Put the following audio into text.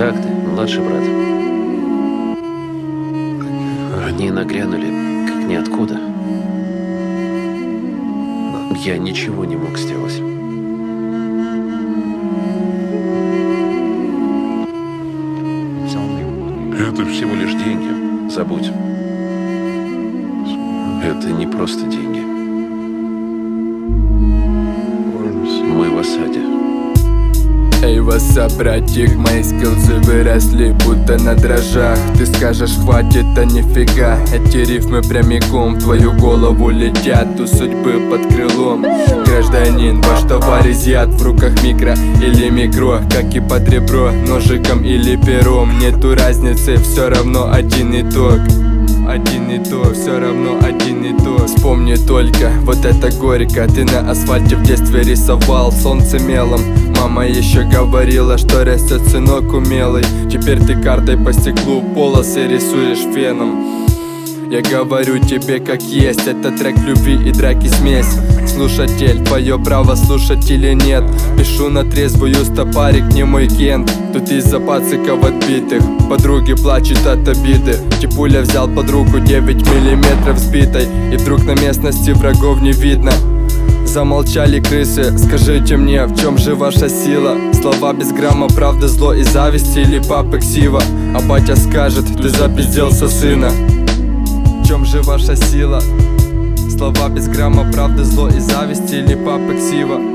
Как ты, младший брат? Они нагрянули, как ниоткуда. Я ничего не мог сделать. Это всего лишь деньги. Забудь. Это не просто деньги. Мы в осаде. Эй, васа, братик, мои скиллзы выросли, будто на дрожжах. Ты скажешь, хватит, а нифига. Эти рифмы прямиком в твою голову летят. У судьбы под крылом гражданин, ваш товарищ яд. В руках микро или микро, как и под ребро, ножиком или пером. Нету разницы, все равно один итог. Один и то, все равно один и то. Вспомни только, вот это горько. Ты на асфальте в детстве рисовал солнце мелом. Мама еще говорила, что растет сынок умелый. Теперь ты картой по стеклу полосы рисуешь феном. Я говорю тебе как есть, это трек любви и драки смесь. Слушатель, твое право слушать или нет. Пишу на трезвую, стопарик не мой кент. Тут из-за пациков отбитых подруги плачут от обиды. Чепуля взял под руку 9 миллиметров сбитой, и вдруг на местности врагов не видно. Замолчали крысы, скажите мне, в чем же ваша сила? Слова без грамма правды, зло и зависти или папы ксива? А батя скажет, ты запизделся, сына. В чем же ваша сила? Слова без грамма правды, зло и зависти или папы ксива?